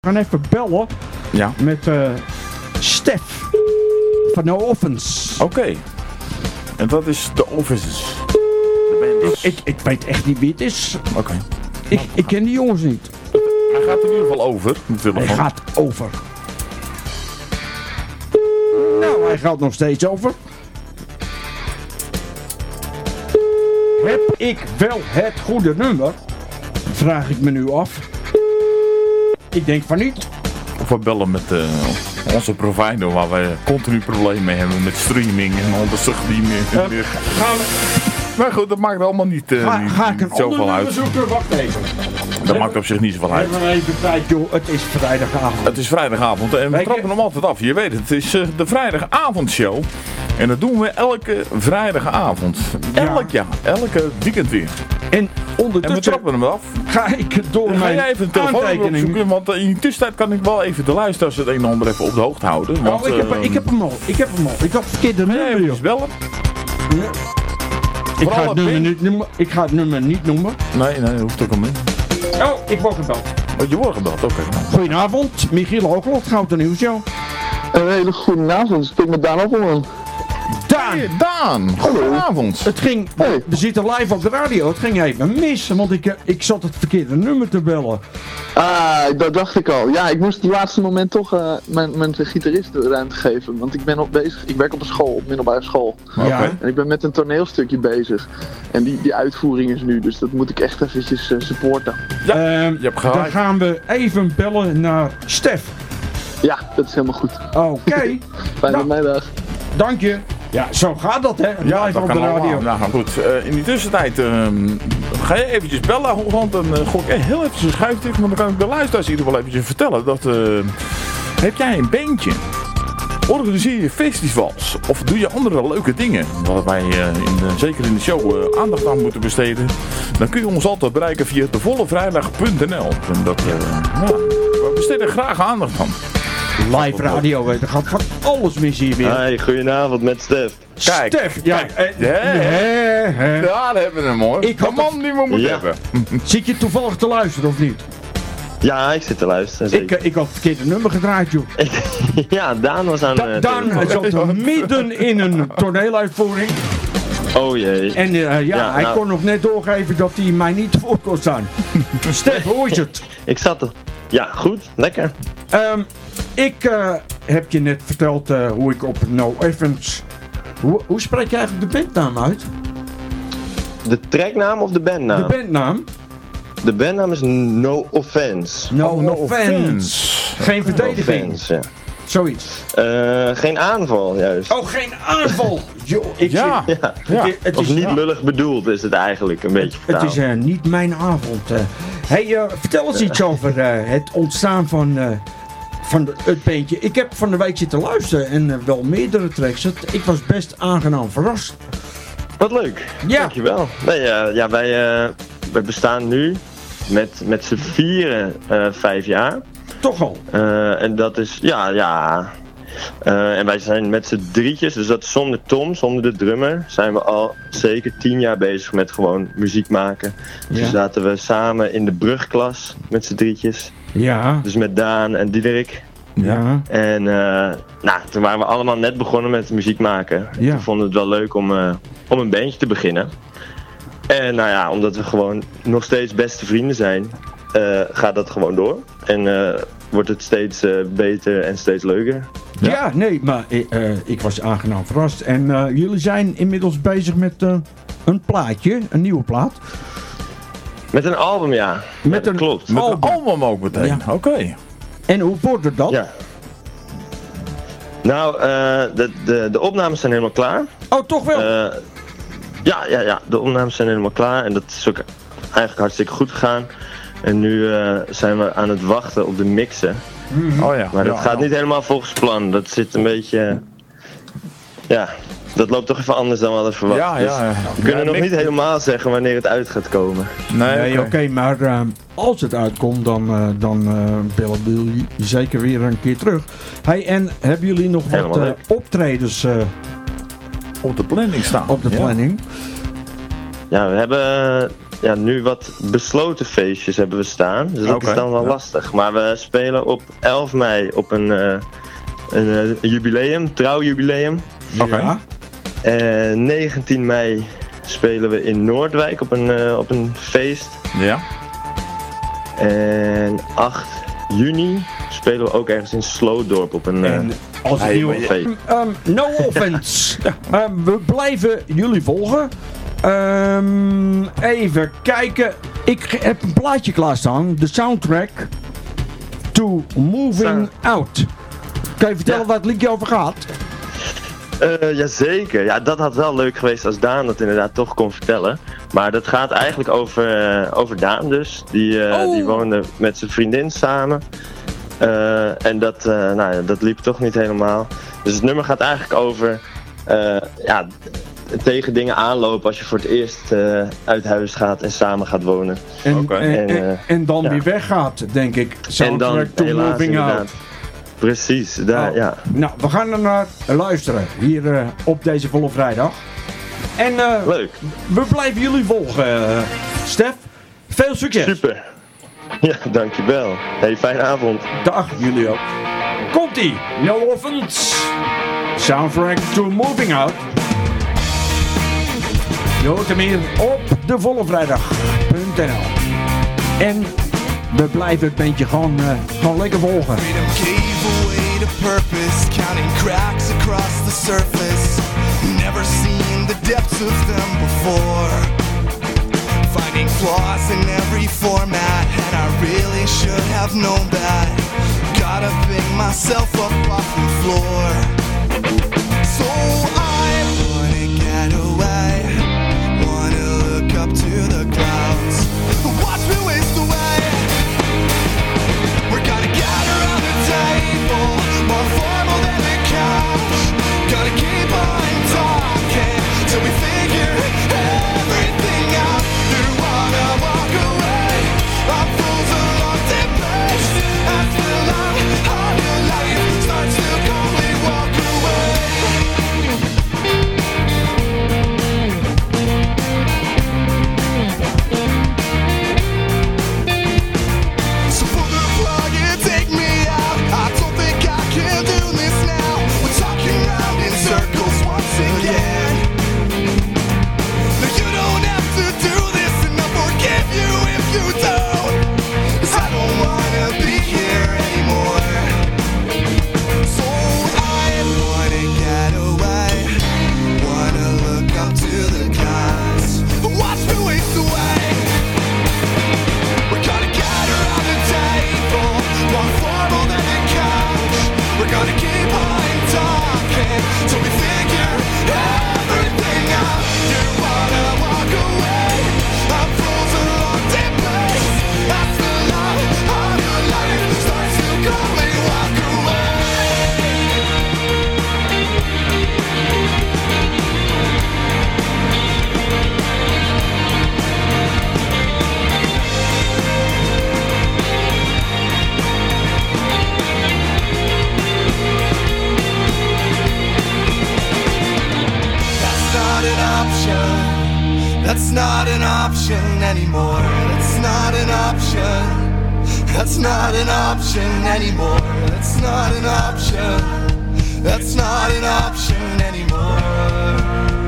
We gaan even bellen met Stef van No Offense. Oké. En wat is de Offense? Ik weet echt niet wie het is. Oké. Ik ken die jongens niet. Hij gaat in ieder geval over. Hij gaat over. Nou, hij gaat nog steeds over. Heb ik wel het goede nummer? Vraag ik me nu af. Ik denk van niet. Of we bellen met onze provider waar wij continu problemen mee hebben met streaming en al dat soort dingen. Gaan we... Maar goed, dat maakt allemaal niet Ga ik een zoveel ander uit. zoeken? Wacht even. Dat maakt op zich niet zoveel uit. Even tijd, joh. Het is vrijdagavond. Het is vrijdagavond en we trappen hem altijd af. Je weet het is de vrijdagavondshow. En dat doen we elke vrijdagavond. Elke weekend weer. En ondertussen... En we trappen hem af. Ga ik door mijn Ga jij even een telefoon opzoeken, want in de tussentijd kan ik wel even de luisteraars het een en ander even op de hoogte houden. Want, ik heb hem al. Ik had het verkeerde nummer, joh. Bellen. Ja. Ik ga het nummer niet noemen. Nee, dat hoeft ook al niet. Oh, ik word gebeld. Oh, je wordt gebeld, oké. Goedenavond, Michiel Hoogland, Gouden Nieuwsshow. Een hele goede avond, ik spreek met Daan Appelman. Daan! Hey, Daan, goedenavond. Het ging, we zitten live op de radio, het ging even mis, want ik zat het verkeerde nummer te bellen. Ah, dat dacht ik al. Ja, ik moest op het laatste moment toch mijn gitarist de ruimte geven, want ik ben nog bezig. Ik werk op een school, op middelbare school. Ja. En ik ben met een toneelstukje bezig. En die uitvoering is nu, dus dat moet ik echt eventjes supporten. Ja, je hebt gelijk. Dan gaan we even bellen naar Stef. Ja, dat is helemaal goed. Oké. Fijne middag. Dank je. Ja, zo gaat dat, hè? Ja, Live dat op kan de radio. allemaal. Nou goed, in die tussentijd ga je eventjes bellen, Holland. Dan gooi ik heel even een schuiftief, want dan kan ik de luisteraars in ieder geval eventjes vertellen. Dat, heb jij een bandje? Organiseer je festivals? Of doe je andere leuke dingen? Waar wij zeker in de show aandacht aan moeten besteden. Dan kun je ons altijd bereiken via devollevrijdag.nl. En dat, we besteden graag aandacht aan. Live radio, er gaat van alles mis hier weer. Hi, goedenavond met Stef. Kijk, Stef, ja. Daar hebben we hem hoor. Ik had de man die we moeten hebben. Zit je toevallig te luisteren of niet? Ja, ik zit te luisteren. Ik had het verkeerde nummer gedraaid, joh. Ja, Daan was aan Daan zat midden in een toneeluitvoering. Oh jee. En hij kon nog net doorgeven dat hij mij niet voor kon staan. Stef, hoe is het? Ik zat er. Ja, goed. Lekker. Ik heb je net verteld hoe ik op No Offense... Hoe spreek je eigenlijk de bandnaam uit? De tracknaam of de bandnaam? De bandnaam? De bandnaam is No Offense. No Offense. Geen verdediging. Offense, ja. Zoiets. Geen aanval, juist. Oh, geen aanval! Yo, Het is niet lullig bedoeld, is het eigenlijk een beetje vertaald. Het is niet mijn avond. Vertel eens iets over het ontstaan van het bandje. Ik heb van de week zitten luisteren en wel meerdere tracks. Ik was best aangenaam verrast. Wat leuk. Ja. Dankjewel. Nee, wij bestaan nu met z'n vieren 5 jaar. Toch al? En dat is, en wij zijn met z'n drietjes, dus dat is zonder Tom, zonder de drummer, zijn we al zeker 10 jaar bezig met gewoon muziek maken. Dus Ja. zaten we samen in de brugklas met z'n drietjes. Ja. Dus met Daan en Diederik. Ja. En toen waren we allemaal net begonnen met muziek maken. Ja. We vonden het wel leuk om een bandje te beginnen. En omdat we gewoon nog steeds beste vrienden zijn, gaat dat gewoon door. En wordt het steeds beter en steeds leuker. Ja, nee, maar ik was aangenaam verrast. En jullie zijn inmiddels bezig met een plaatje, een nieuwe plaat. Met een album, ja. Met klopt. Met een album ook meteen. Ja. Oké. En hoe wordt het dat? Ja. Nou, de opnames zijn helemaal klaar. Oh, toch wel? Ja. De opnames zijn helemaal klaar. En dat is ook eigenlijk hartstikke goed gegaan. En nu zijn we aan het wachten op de mixen. Oh ja. Maar dat gaat niet helemaal volgens plan. Dat zit een beetje... dat loopt toch even anders dan we hadden verwacht. Ja. Dus we kunnen nog niet helemaal zeggen wanneer het uit gaat komen. Nee, Oké, maar als het uitkomt, dan bellen jullie zeker weer een keer terug. Hey, en hebben jullie nog wat optredens op de planning staan. op de planning? Ja, we hebben ja, nu wat besloten feestjes hebben we staan. Dus dat Oké, is dan wel ja. lastig. Maar we spelen op 11 mei op een jubileum, trouwjubileum. Oké. Ja. En 19 mei spelen we in Noordwijk op een feest. Ja. En 8 juni spelen we ook ergens in Slootdorp op een En als ik Hey, nieuw... maar je- No offense. We blijven jullie volgen. Even kijken. Ik heb een plaatje klaarstaan. De soundtrack to Moving Out. Kan je vertellen Ja. waar het liedje over gaat? Jazeker. Ja, dat had wel leuk geweest als Daan dat inderdaad toch kon vertellen. Maar dat gaat eigenlijk over Daan dus. Die woonde met zijn vriendin samen. En dat liep toch niet helemaal. Dus het nummer gaat eigenlijk over tegen dingen aanlopen als je voor het eerst uit huis gaat en samen gaat wonen. En, Oké. en dan ja. weer weggaat, denk ik. En Soundtrack dan to helaas Moving inderdaad. Out. Precies, daar, Oh. ja. Nou, we gaan er naar luisteren. Hier op deze volle vrijdag. En Leuk, we blijven jullie volgen. Stef, veel succes. super. Ja, dankjewel. Hey, fijne avond. Dag, jullie ook. Komt-ie. No offense. Soundtrack to Moving Out. Je hoort hem hier op de vollevrijdag.nl. En we blijven het bandje gewoon lekker volgen. Freedom gave away to purpose, counting cracks across the surface. Never seen the depths of them before. Finding flaws in every format, and I really should have known that. Gotta pick myself up off the floor. So I wanna get away, wanna look up to the clouds, watch me waste away. We're gonna gather around the table, more formal than the couch. Gonna keep on talking till we figure everything out. You wanna walk away? Our fools are locked in place. As the light of your life starts to calmly walk away. So pull the plug and take me out. I don't think I can do this now. We're talking round in circles once again. No, you don't have to do this, and I'll forgive you if you don't. 'Cause I don't wanna be here anymore. So I wanna get away, wanna look up to the gods, watch me waste away. We're gonna gather around the table, more formal than the couch. We're gonna keep on talking till we figure everything out. You wanna walk away? Our fools are locked in place. That's the light of your life starts to calmly walk away. That's not an option. That's not an option anymore. That's not an option. That's not an option anymore. That's not an option. That's not an option anymore.